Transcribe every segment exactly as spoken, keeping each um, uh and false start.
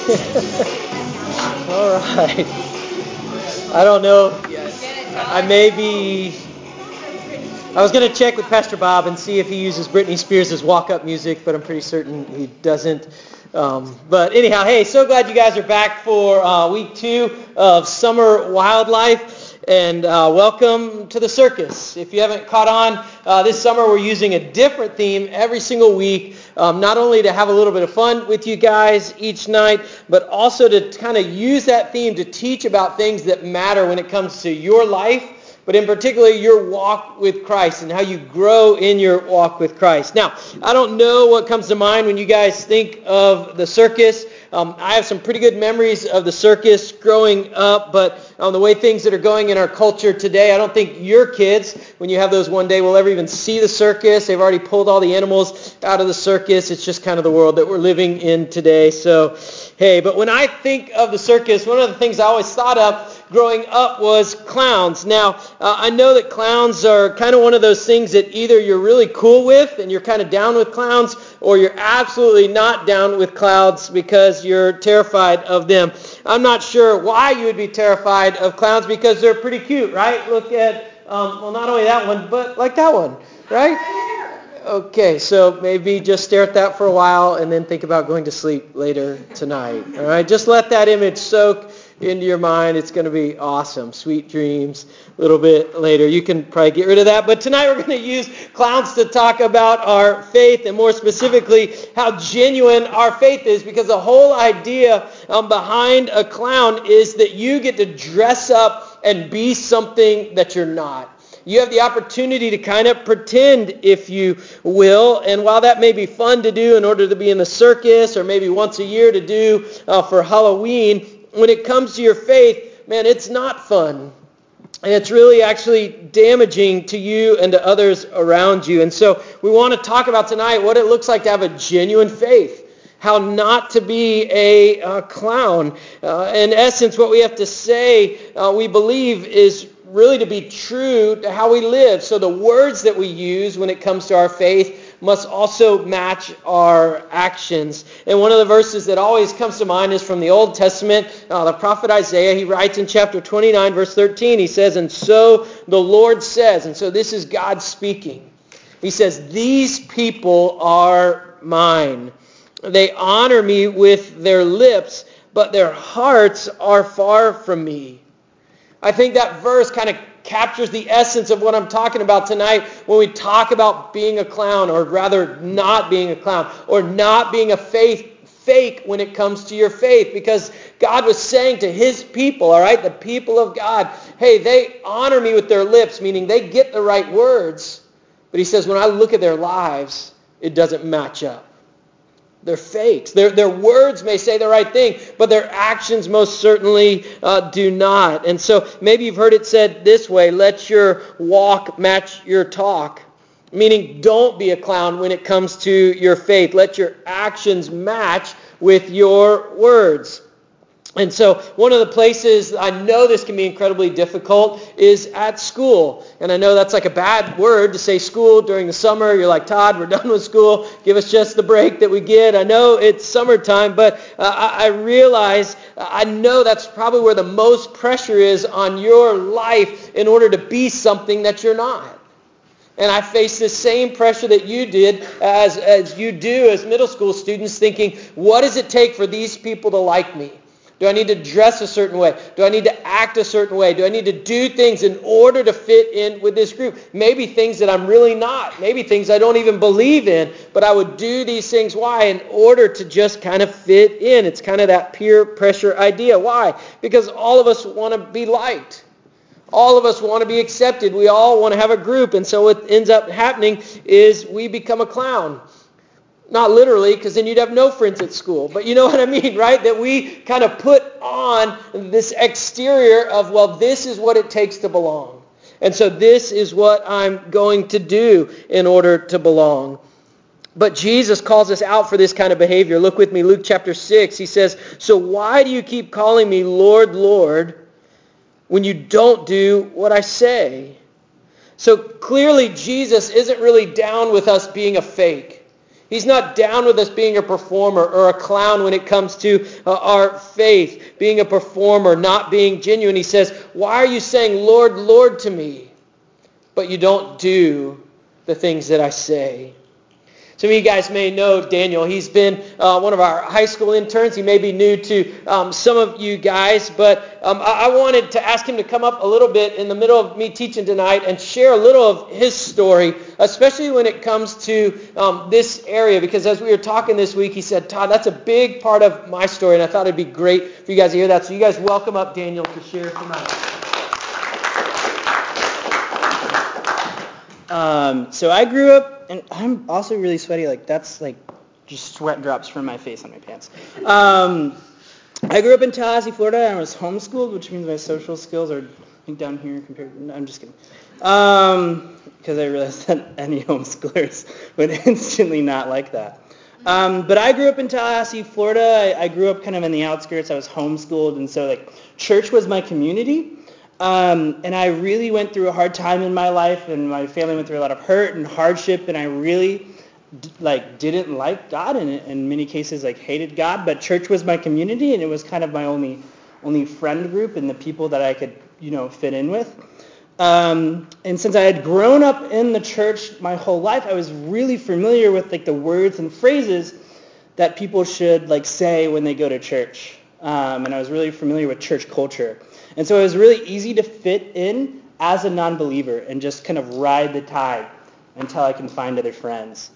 All right. I don't know. I may be... I was going to check with Pastor Bob and see if he uses Britney Spears' walk-up music, but I'm pretty certain he doesn't. Um, but anyhow, hey, so glad you guys are back for uh, week two of Summer Wildlife. And uh, welcome to the circus. If you haven't caught on, uh, this summer we're using a different theme every single week, um, not only to have a little bit of fun with you guys each night, but also to kind of use that theme to teach about things that matter when it comes to your life, but in particular your walk with Christ and how you grow in your walk with Christ. Now, I don't know what comes to mind when you guys think of the circus. Um, I have some pretty good memories of the circus growing up, but on the way things that are going in our culture today, I don't think your kids, when you have those one day, will ever even see the circus. They've already pulled all the animals out of the circus. It's just kind of the world that we're living in today. So, hey, but when I think of the circus, one of the things I always thought of growing up was clowns. Now, uh, I know that clowns are kind of one of those things that either you're really cool with and you're kind of down with clowns, or you're absolutely not down with clowns because you're terrified of them. I'm not sure why you would be terrified of clowns because they're pretty cute, right? Look at, um, well, not only that one, but like that one, right? Okay, so maybe just stare at that for a while and then think about going to sleep later tonight, all right? Just let that image soak into your mind. It's going to be awesome. Sweet dreams a little bit later. You can probably get rid of that. But tonight we're going to use clowns to talk about our faith, and more specifically how genuine our faith is, because the whole idea um, behind a clown is that you get to dress up and be something that you're not. You have the opportunity to kind of pretend, if you will, and while that may be fun to do in order to be in the circus, or maybe once a year to do uh, for Halloween, when it comes to your faith, man, it's not fun. And it's really actually damaging to you and to others around you. And so we want to talk about tonight what it looks like to have a genuine faith. How not to be a uh, clown. Uh, in essence, what we have to say, uh, we believe, is really to be true to how we live. So the words that we use when it comes to our faith must also match our actions. And one of the verses that always comes to mind is from the Old Testament. Uh, the prophet Isaiah, he writes in chapter twenty-nine, verse thirteen, he says, "And so the Lord says," and so this is God speaking. He says, "These people are mine. They honor me with their lips, but their hearts are far from me." I think that verse kind of captures the essence of what I'm talking about tonight when we talk about being a clown, or rather not being a clown, or not being a faith fake when it comes to your faith. Because God was saying to his people, all right, the people of God, hey, they honor me with their lips, meaning they get the right words. But he says, when I look at their lives, it doesn't match up. They're fakes. Their, their words may say the right thing, but their actions most certainly uh, do not. And so maybe you've heard it said this way: let your walk match your talk. Meaning, don't be a clown when it comes to your faith. Let your actions match with your words. And so one of the places I know this can be incredibly difficult is at school. And I know that's like a bad word to say school during the summer. You're like, Todd, we're done with school. Give us just the break that we get. I know it's summertime, but uh, I, I realize, I know that's probably where the most pressure is on your life in order to be something that you're not. And I face the same pressure that you did as, as you do as middle school students, thinking, what does it take for these people to like me? Do I need to dress a certain way? Do I need to act a certain way? Do I need to do things in order to fit in with this group? Maybe things that I'm really not. Maybe things I don't even believe in. But I would do these things. Why? In order to just kind of fit in. It's kind of that peer pressure idea. Why? Because all of us want to be liked. All of us want to be accepted. We all want to have a group. And so what ends up happening is we become a clown. Not literally, because then you'd have no friends at school. But you know what I mean, right? That we kind of put on this exterior of, well, this is what it takes to belong. And so this is what I'm going to do in order to belong. But Jesus calls us out for this kind of behavior. Look with me, Luke chapter six. He says, "So why do you keep calling me Lord, Lord, when you don't do what I say?" So clearly Jesus isn't really down with us being a fake. He's not down with us being a performer or a clown when it comes to uh, our faith, being a performer, not being genuine. He says, why are you saying, Lord, Lord to me, but you don't do the things that I say? Some of you guys may know Daniel. He's been uh, one of our high school interns. He may be new to um, some of you guys, but um, I-, I wanted to ask him to come up a little bit in the middle of me teaching tonight and share a little of his story, especially when it comes to um, this area, because as we were talking this week, he said, Todd, that's a big part of my story, and I thought it'd be great for you guys to hear that. So you guys welcome up Daniel to share tonight. Um, so I grew up, and I'm also really sweaty. Like that's like just sweat drops from my face on my pants. Um, I grew up in Tallahassee, Florida, and I was homeschooled, which means my social skills are I think down here compared to. No, I'm just kidding. Um, because I realized that any homeschoolers would instantly not like that. Um, but I grew up in Tallahassee, Florida. I, I grew up kind of in the outskirts. I was homeschooled, and so like church was my community. Um, and I really went through a hard time in my life, and my family went through a lot of hurt and hardship, and I really d- like didn't like God, and in many cases like hated God. But church was my community, and it was kind of my only only friend group and the people that I could you know fit in with. Um, and since I had grown up in the church my whole life, I was really familiar with like the words and phrases that people should like say when they go to church, um, and I was really familiar with church culture. And so it was really easy to fit in as a non-believer and just kind of ride the tide until I can find other friends.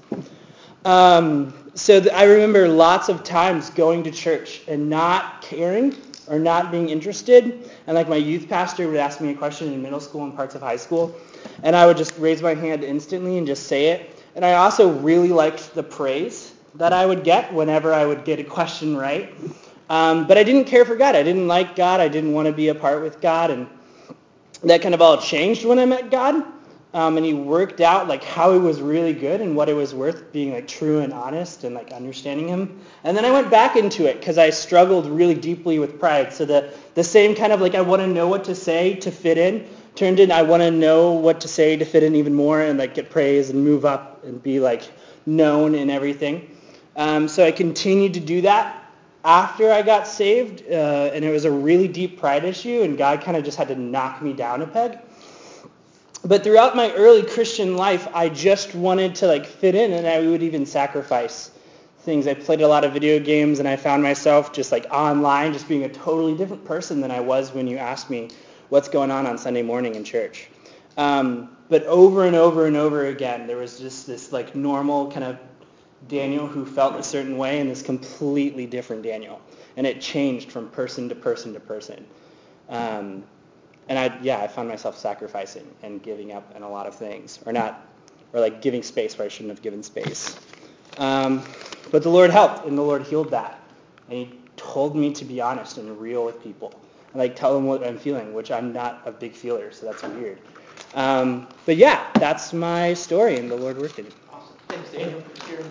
Um, so th- I remember lots of times going to church and not caring or not being interested. And like my youth pastor would ask me a question in middle school and parts of high school, and I would just raise my hand instantly and just say it. And I also really liked the praise that I would get whenever I would get a question right. Um, but I didn't care for God. I didn't like God. I didn't want to be a part with God. And that kind of all changed when I met God. Um, and he worked out like how he was really good and what it was worth being like true and honest and like understanding him. And then I went back into it because I struggled really deeply with pride. So the, the same kind of like I want to know what to say to fit in turned in I want to know what to say to fit in even more and like get praise and move up and be like known and everything. Um, so I continued to do that after I got saved, uh, and it was a really deep pride issue, and God kind of just had to knock me down a peg. But throughout my early Christian life, I just wanted to like fit in, and I would even sacrifice things. I played a lot of video games, and I found myself just like online, just being a totally different person than I was when you asked me what's going on on Sunday morning in church. Um, but over and over and over again, there was just this like normal kind of Daniel who felt a certain way and this completely different Daniel. And it changed from person to person to person. Um, and I, yeah, I found myself sacrificing and giving up on a lot of things, or not, or like giving space where I shouldn't have given space. Um, but the Lord helped, and the Lord healed that. And he told me to be honest and real with people, and like tell them what I'm feeling, which I'm not a big feeler, so that's weird. Um, but yeah, that's my story, and the Lord worked in it. Thanks, Daniel, for sharing.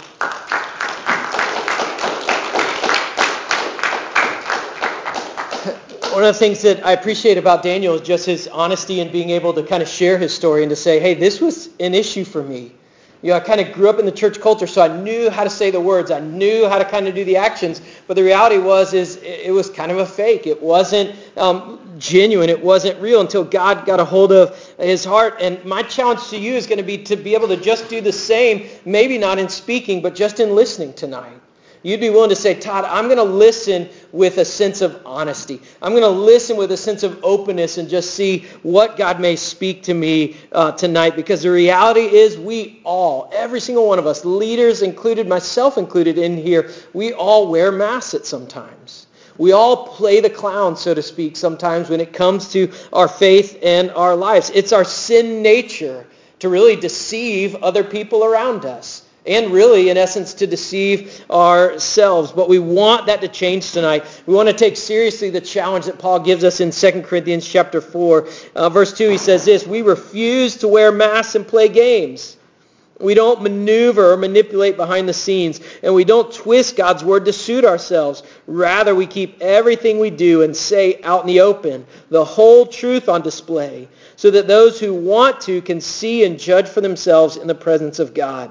One of the things that I appreciate about Daniel is just his honesty and being able to kind of share his story and to say, hey, this was an issue for me. You know, I kind of grew up in the church culture, so I knew how to say the words. I knew how to kind of do the actions. But the reality was, is it was kind of a fake. It wasn't um, genuine. It wasn't real until God got a hold of his heart. And my challenge to you is going to be to be able to just do the same, maybe not in speaking, but just in listening tonight. You'd be willing to say, Todd, I'm going to listen with a sense of honesty. I'm going to listen with a sense of openness and just see what God may speak to me uh, tonight. Because the reality is we all, every single one of us, leaders included, myself included in here, we all wear masks at sometimes. We all play the clown, so to speak, sometimes when it comes to our faith and our lives. It's our sin nature to really deceive other people around us. And really, in essence, to deceive ourselves. But we want that to change tonight. We want to take seriously the challenge that Paul gives us in Second Corinthians chapter four. Uh, verse two, he says this, we refuse to wear masks and play games. We don't maneuver or manipulate behind the scenes. And we don't twist God's word to suit ourselves. Rather, we keep everything we do and say out in the open, the whole truth on display, so that those who want to can see and judge for themselves in the presence of God.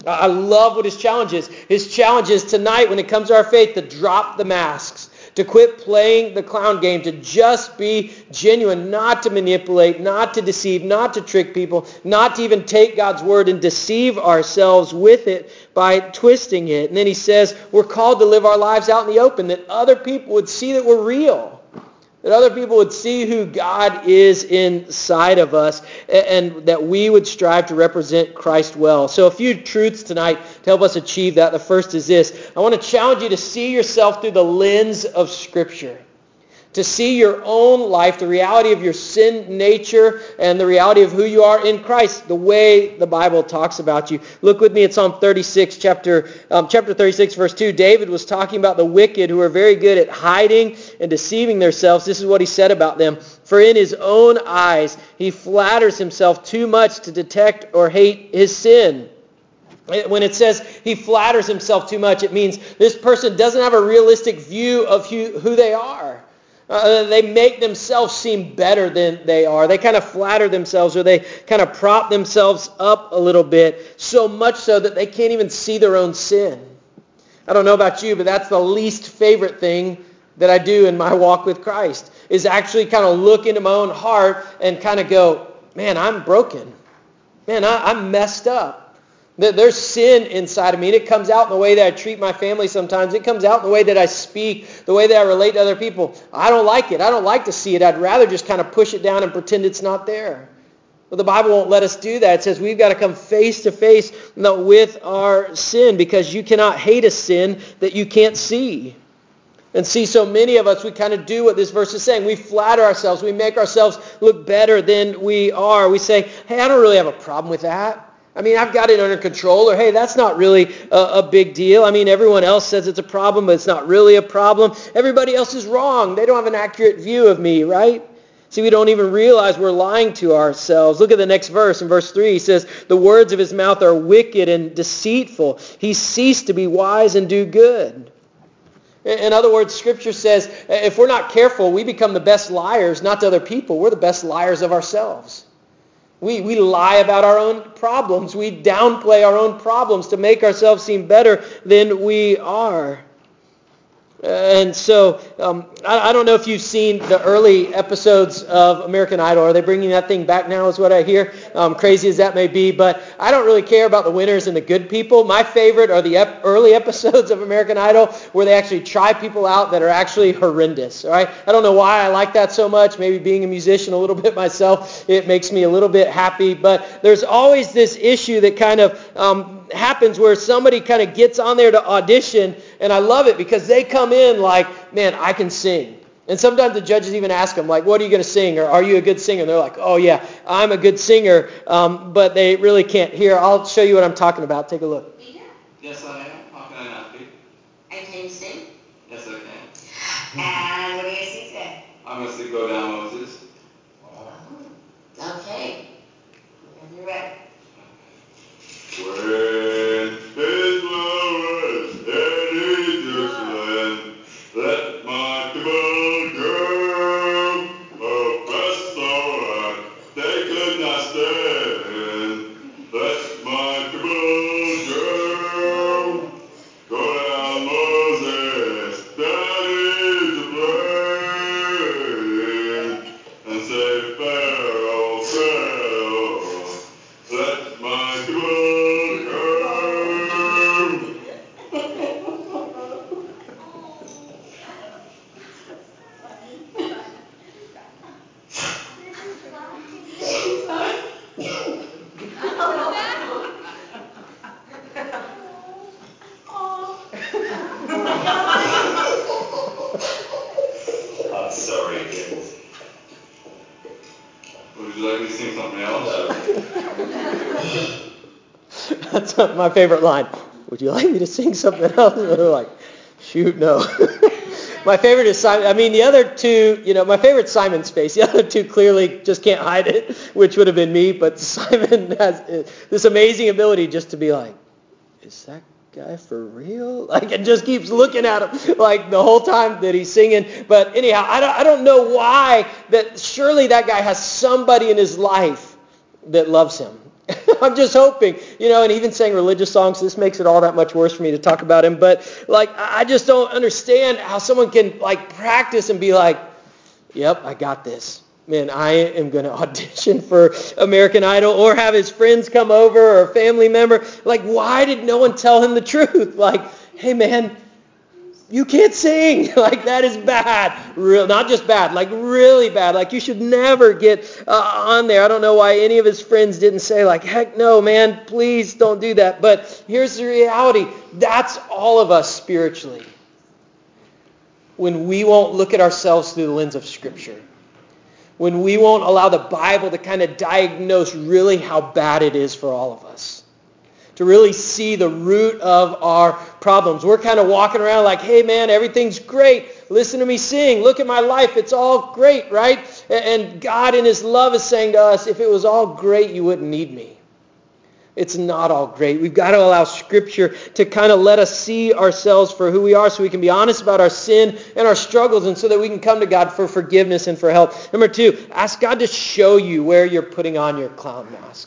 I love what his challenge is. His challenge is tonight, when it comes to our faith, to drop the masks, to quit playing the clown game, to just be genuine, not to manipulate, not to deceive, not to trick people, not to even take God's word and deceive ourselves with it by twisting it. And then he says we're called to live our lives out in the open, that other people would see that we're real. That other people would see who God is inside of us, and that we would strive to represent Christ well. So a few truths tonight to help us achieve that. The first is this. I want to challenge you to see yourself through the lens of Scripture. To see your own life, the reality of your sin nature, and the reality of who you are in Christ, the way the Bible talks about you. Look with me at Psalm thirty-six, chapter um, chapter thirty-six, verse two. David was talking about the wicked who are very good at hiding and deceiving themselves. This is what he said about them. For in his own eyes he flatters himself too much to detect or hate his sin. When it says he flatters himself too much, it means this person doesn't have a realistic view of who, who they are. Uh, they make themselves seem better than they are. They kind of flatter themselves, or they kind of prop themselves up a little bit, so much so that they can't even see their own sin. I don't know about you, but that's the least favorite thing that I do in my walk with Christ, is actually kind of look into my own heart and kind of go, man, I'm broken. Man, I, I'm messed up. There's sin inside of me, and it comes out in the way that I treat my family sometimes. It comes out in the way that I speak, the way that I relate to other people. I don't like it. I don't like to see it. I'd rather just kind of push it down and pretend it's not there. But the Bible won't let us do that. It says we've got to come face to face with our sin, because you cannot hate a sin that you can't see. And see, so many of us, we kind of do what this verse is saying. We flatter ourselves. We make ourselves look better than we are. We say, hey, I don't really have a problem with that. I mean, I've got it under control, or hey, that's not really a, a big deal. I mean, everyone else says it's a problem, but it's not really a problem. Everybody else is wrong. They don't have an accurate view of me, right? See, we don't even realize we're lying to ourselves. Look at the next verse. In verse three, he says, the words of his mouth are wicked and deceitful. He ceased to be wise and do good. In other words, Scripture says, if we're not careful, we become the best liars, not to other people. We're the best liars of ourselves. We we lie about our own problems. We downplay our own problems to make ourselves seem better than we are. And so, um, I, I don't know if you've seen the early episodes of American Idol. Are they bringing that thing back now is what I hear, um, crazy as that may be. But I don't really care about the winners and the good people. My favorite are the ep- early episodes of American Idol where they actually try people out that are actually horrendous. All right? I don't know why I like that so much. Maybe being a musician a little bit myself, it makes me a little bit happy. But there's always this issue that kind of um, happens where somebody kind of gets on there to audition, and I love it because they come in like, man, I can sing. And sometimes the judges even ask them, like, what are you going to sing? Or are you a good singer? And they're like, oh, yeah, I'm a good singer. Um, but they really can't hear. I'll show you what I'm talking about. Take a look. Yes, I am. How can I not be? And can you sing? Yes, I can. And what are you going to sing today? I'm going to sing Go Down, Moses. Okay. When you're ready. When his flowers in Egypt's land, let my people go. Oppressed so hard they could not stand. Let my people go. Go down, Moses, down Egypt's land, and say, Pharaoh, Pharaoh, let my people go. I'm sorry, kids. Would you like me to sing something else? That's my favorite line. Would you like me to sing something else? And they're like, shoot, no. My favorite is Simon. I mean, the other two, you know, my favorite Simon's face. The other two clearly just can't hide it, which would have been me. But Simon has this amazing ability just to be like, is that guy for real? Like, it just keeps looking at him like the whole time that he's singing. But anyhow, I don't, I don't know why that surely that guy has somebody in his life that loves him. I'm just hoping. You know, and even saying religious songs, this makes it all that much worse for me to talk about him. But, like, I just don't understand how someone can, like, practice and be like, yep, I got this. Man, I am going to audition for American Idol or have his friends come over or a family member. Like, why did no one tell him the truth? Like, hey, man, you can't sing. Like, that is bad. Real, not just bad, like really bad. Like, you should never get uh, on there. I don't know why any of his friends didn't say, like, heck no, man, please don't do that. But here's the reality. That's all of us spiritually. When we won't look at ourselves through the lens of Scripture. When we won't allow the Bible to kind of diagnose really how bad it is for all of us. To really see the root of our problems. We're kind of walking around like, hey man, everything's great. Listen to me sing. Look at my life. It's all great, right? And God in His love is saying to us, if it was all great, you wouldn't need me. It's not all great. We've got to allow Scripture to kind of let us see ourselves for who we are so we can be honest about our sin and our struggles and so that we can come to God for forgiveness and for help. Number two, ask God to show you where you're putting on your clown mask.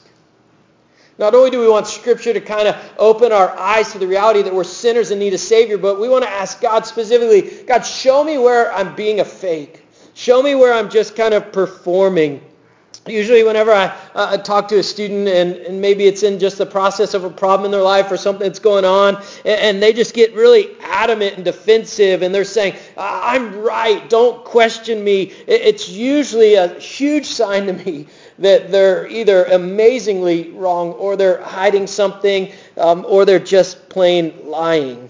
Not only do we want Scripture to kind of open our eyes to the reality that we're sinners and need a Savior, but we want to ask God specifically, God, show me where I'm being a fake. Show me where I'm just kind of performing. Usually whenever I uh, talk to a student and, and maybe it's in just the process of a problem in their life or something that's going on, and, and they just get really adamant and defensive and they're saying, I'm right, don't question me. It, it's usually a huge sign to me that they're either amazingly wrong or they're hiding something um, or they're just plain lying.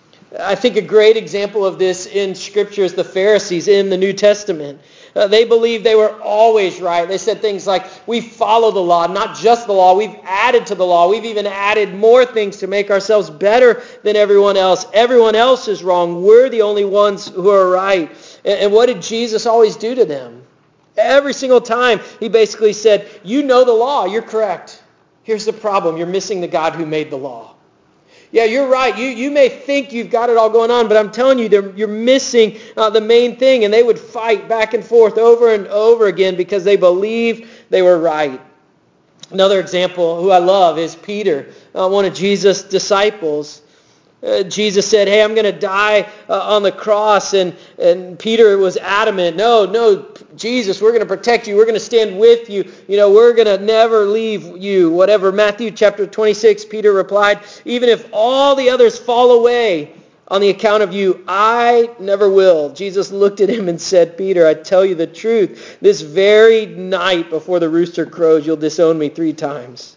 I think a great example of this in Scripture is the Pharisees in the New Testament. Uh, they believed they were always right. They said things like, we follow the law, not just the law. We've added to the law. We've even added more things to make ourselves better than everyone else. Everyone else is wrong. We're the only ones who are right. And, and what did Jesus always do to them? Every single time, He basically said, you know the law. You're correct. Here's the problem. You're missing the God who made the law. Yeah, you're right. You you may think you've got it all going on, but I'm telling you, you're missing uh, the main thing. And they would fight back and forth over and over again because they believed they were right. Another example who I love is Peter, uh, one of Jesus' disciples. Uh, Jesus said, hey, I'm going to die uh, on the cross. And, and Peter was adamant, no, no, Jesus, we're going to protect you. We're going to stand with you. You know, we're going to never leave you. Whatever. Matthew chapter twenty-six, Peter replied, even if all the others fall away on the account of you, I never will. Jesus looked at him and said, Peter, I tell you the truth. This very night before the rooster crows, you'll disown me three times.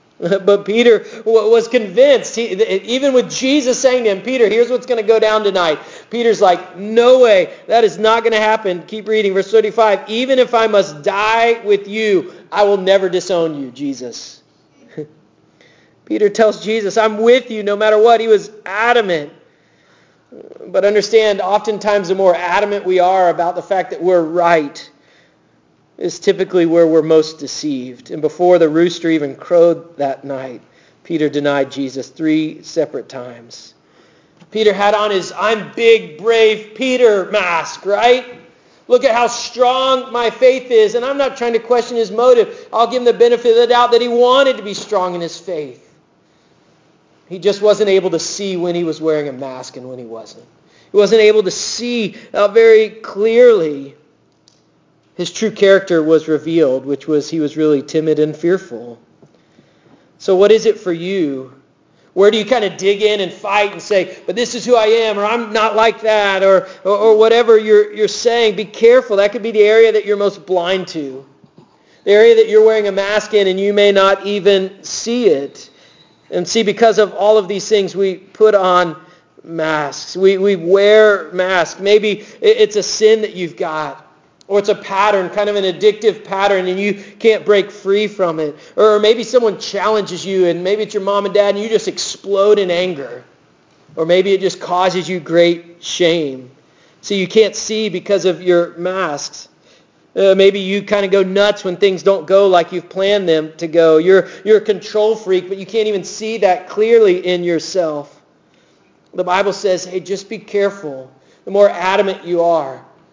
But Peter was convinced, he, even with Jesus saying to him, Peter, here's what's going to go down tonight. Peter's like, no way, that is not going to happen. Keep reading, verse thirty-five. Even if I must die with you, I will never disown you, Jesus. Peter tells Jesus, I'm with you no matter what. He was adamant. But understand, oftentimes the more adamant we are about the fact that we're right, is typically where we're most deceived. And before the rooster even crowed that night, Peter denied Jesus three separate times. Peter had on his I'm big, brave Peter mask, right? Look at how strong my faith is. And I'm not trying to question his motive. I'll give him the benefit of the doubt that he wanted to be strong in his faith. He just wasn't able to see when he was wearing a mask and when he wasn't. He wasn't able to see uh, very clearly. His true character was revealed, which was he was really timid and fearful. So what is it for you? Where do you kind of dig in and fight and say, but this is who I am, or I'm not like that, or, or, or whatever you're, you're saying? Be careful. That could be the area that you're most blind to. The area that you're wearing a mask in and you may not even see it. And see, because of all of these things, we put on masks. We, we wear masks. Maybe it's a sin that you've got. Or it's a pattern, kind of an addictive pattern, and you can't break free from it. Or maybe someone challenges you, and maybe it's your mom and dad, and you just explode in anger. Or maybe it just causes you great shame. So you can't see because of your masks. Uh, maybe you kind of go nuts when things don't go like you've planned them to go. You're, you're a control freak, but you can't even see that clearly in yourself. The Bible says, hey, just be careful. The more adamant you are,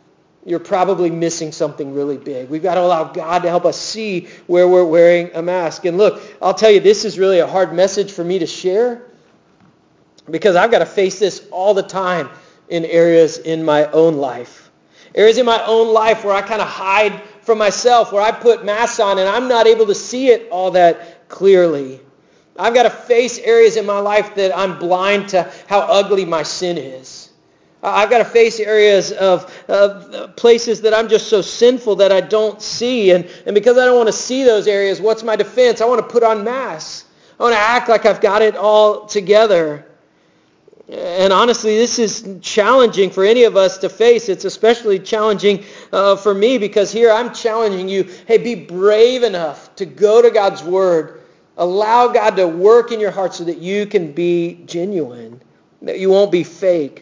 you're probably missing something really big. We've got to allow God to help us see where we're wearing a mask. And look, I'll tell you, this is really a hard message for me to share because I've got to face this all the time in areas in my own life. Areas in my own life where I kind of hide from myself, where I put masks on and I'm not able to see it all that clearly. I've got to face areas in my life that I'm blind to how ugly my sin is. I've got to face areas of, of places that I'm just so sinful that I don't see. And, and because I don't want to see those areas, what's my defense? I want to put on masks. I want to act like I've got it all together. And honestly, this is challenging for any of us to face. It's especially challenging uh, for me because here I'm challenging you, hey, be brave enough to go to God's Word. Allow God to work in your heart so that you can be genuine, that you won't be fake.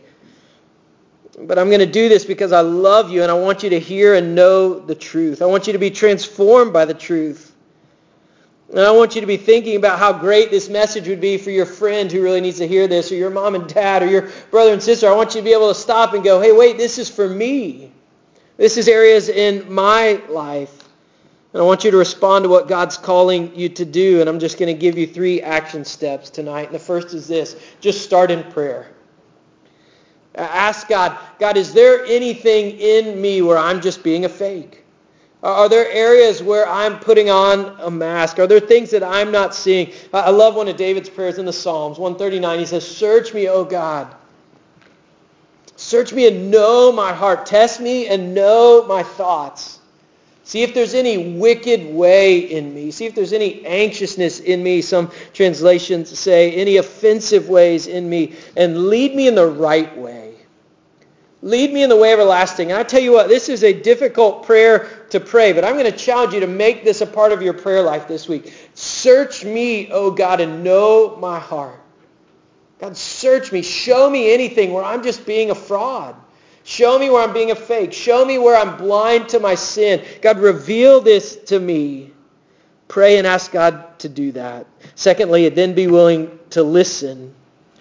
But I'm going to do this because I love you and I want you to hear and know the truth. I want you to be transformed by the truth. And I want you to be thinking about how great this message would be for your friend who really needs to hear this, or your mom and dad, or your brother and sister. I want you to be able to stop and go, hey, wait, this is for me. This is areas in my life. And I want you to respond to what God's calling you to do. And I'm just going to give you three action steps tonight. And the first is this. Just start in prayer. Ask God, God, is there anything in me where I'm just being a fake? Are there areas where I'm putting on a mask? Are there things that I'm not seeing? I love one of David's prayers in the Psalms, one thirty-nine. He says, search me, O God. Search me and know my heart. Test me and know my thoughts. See if there's any wicked way in me. See if there's any anxiousness in me. Some translations say any offensive ways in me. And lead me in the right way. Lead me in the way everlasting. And I tell you what, this is a difficult prayer to pray, but I'm going to challenge you to make this a part of your prayer life this week. Search me, O God, and know my heart. God, search me. Show me anything where I'm just being a fraud. Show me where I'm being a fake. Show me where I'm blind to my sin. God, reveal this to me. Pray and ask God to do that. Secondly, then be willing to listen.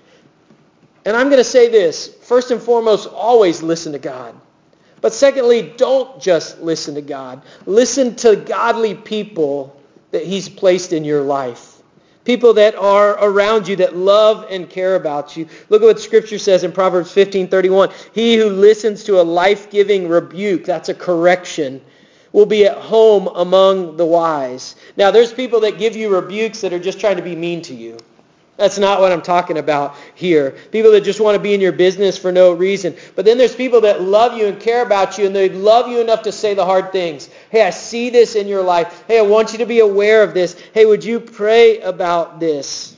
And I'm going to say this. First and foremost, always listen to God. But secondly, don't just listen to God. Listen to godly people that He's placed in your life. People that are around you that love and care about you. Look at what Scripture says in Proverbs fifteen thirty-one. He who listens to a life-giving rebuke, that's a correction, will be at home among the wise. Now, there's people that give you rebukes that are just trying to be mean to you. That's not what I'm talking about here. People that just want to be in your business for no reason. But then there's people that love you and care about you, and they love you enough to say the hard things. Hey, I see this in your life. Hey, I want you to be aware of this. Hey, would you pray about this?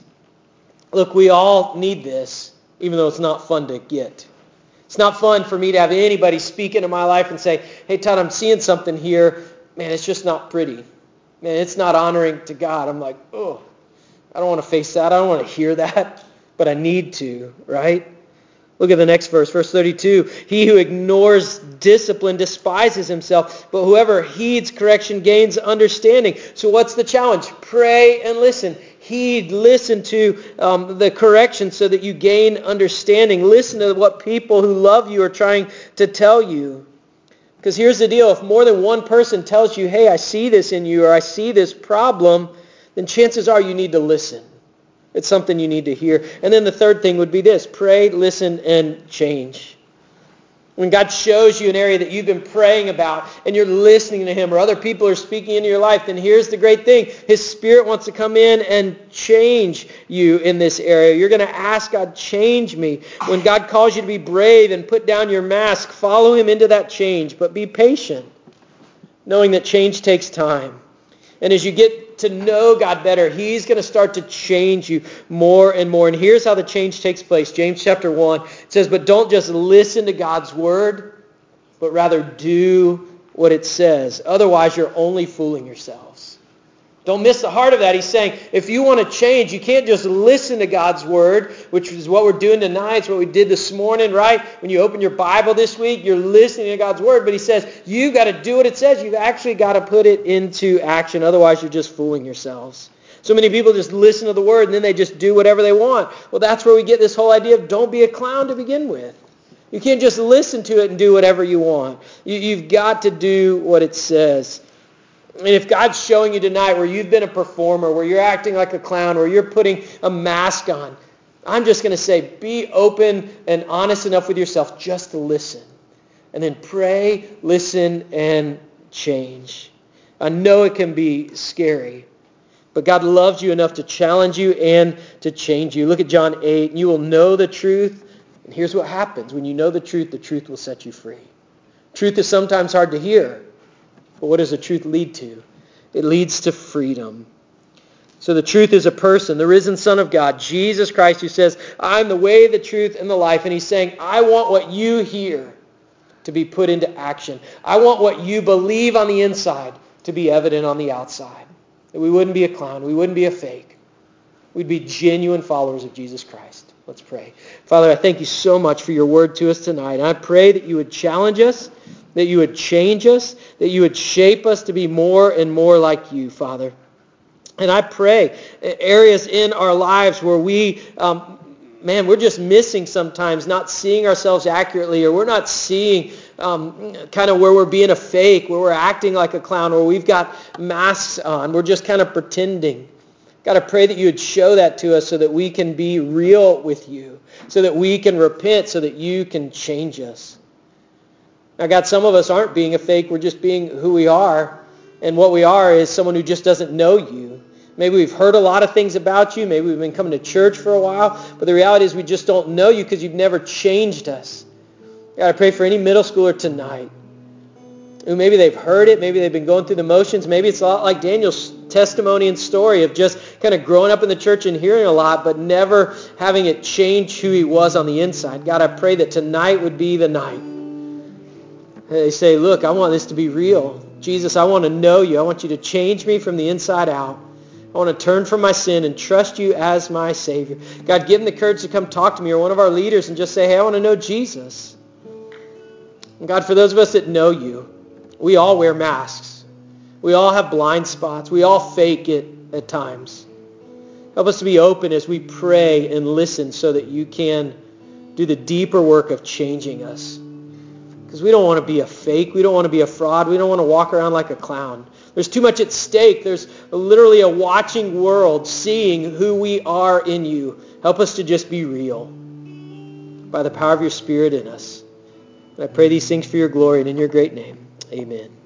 Look, we all need this, even though it's not fun to get. It's not fun for me to have anybody speak into my life and say, hey, Todd, I'm seeing something here. Man, it's just not pretty. Man, it's not honoring to God. I'm like, oh. I don't want to face that. I don't want to hear that, but I need to, right? Look at the next verse, verse thirty-two. He who ignores discipline despises himself, but whoever heeds correction gains understanding. So what's the challenge? Pray and listen. Heed, listen to um, the correction so that you gain understanding. Listen to what people who love you are trying to tell you. Because here's the deal. If more than one person tells you, hey, I see this in you, or I see this problem, then chances are you need to listen. It's something you need to hear. And then the third thing would be this. Pray, listen, and change. When God shows you an area that you've been praying about and you're listening to Him or other people are speaking into your life, then here's the great thing. His Spirit wants to come in and change you in this area. You're going to ask God, change me. When God calls you to be brave and put down your mask, follow Him into that change. But be patient, knowing that change takes time. And as you get to know God better, He's going to start to change you more and more. And here's how the change takes place. James chapter one says, but don't just listen to God's word, but rather do what it says. Otherwise, you're only fooling yourselves. Don't miss the heart of that. He's saying, if you want to change, you can't just listen to God's word, which is what we're doing tonight. It's what we did this morning, right? When you open your Bible this week, you're listening to God's word. But he says, you've got to do what it says. You've actually got to put it into action. Otherwise, you're just fooling yourselves. So many people just listen to the word and then they just do whatever they want. Well, that's where we get this whole idea of don't be a clown to begin with. You can't just listen to it and do whatever you want. You, you've got to do what it says. And if God's showing you tonight where you've been a performer, where you're acting like a clown, where you're putting a mask on, I'm just going to say, be open and honest enough with yourself just to listen. And then pray, listen, and change. I know it can be scary, but God loves you enough to challenge you and to change you. Look at John eight. And you will know the truth. And here's what happens. When you know the truth, the truth will set you free. Truth is sometimes hard to hear. But what does the truth lead to? It leads to freedom. So the truth is a person, the risen Son of God, Jesus Christ, who says, I'm the way, the truth, and the life. And he's saying, I want what you hear to be put into action. I want what you believe on the inside to be evident on the outside. That we wouldn't be a clown. We wouldn't be a fake. We'd be genuine followers of Jesus Christ. Let's pray. Father, I thank you so much for your word to us tonight. And I pray that you would challenge us, that you would change us, that you would shape us to be more and more like you, Father. And I pray areas in our lives where we, um, man, we're just missing sometimes, not seeing ourselves accurately, or we're not seeing um, kind of where we're being a fake, where we're acting like a clown, or we've got masks on. We're just kind of pretending. God, I pray that you would show that to us so that we can be real with you, so that we can repent, so that you can change us. Now, God, some of us aren't being a fake. We're just being who we are. And what we are is someone who just doesn't know you. Maybe we've heard a lot of things about you. Maybe we've been coming to church for a while. But the reality is we just don't know you because you've never changed us. God, I pray for any middle schooler tonight who maybe they've heard it. Maybe they've been going through the motions. Maybe it's a lot like Daniel's testimony and story of just kind of growing up in the church and hearing a lot, but never having it change who he was on the inside. God, I pray that tonight would be the night. They say, look, I want this to be real. Jesus, I want to know you. I want you to change me from the inside out. I want to turn from my sin and trust you as my Savior. God, give them the courage to come talk to me or one of our leaders and just say, hey, I want to know Jesus. And God, for those of us that know you, we all wear masks. We all have blind spots. We all fake it at times. Help us to be open as we pray and listen so that you can do the deeper work of changing us. Because we don't want to be a fake. We don't want to be a fraud. We don't want to walk around like a clown. There's too much at stake. There's literally a watching world seeing who we are in you. Help us to just be real by the power of your Spirit in us. And I pray these things for your glory and in your great name. Amen.